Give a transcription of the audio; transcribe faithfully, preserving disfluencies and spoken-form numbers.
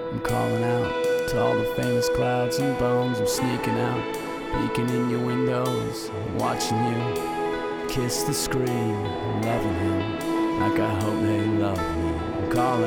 I'm calling out to all the famous clouds and bones. I'm sneaking out, peeking in your windows, watching you kiss the screen, loving him like I hope they love me. I'm calling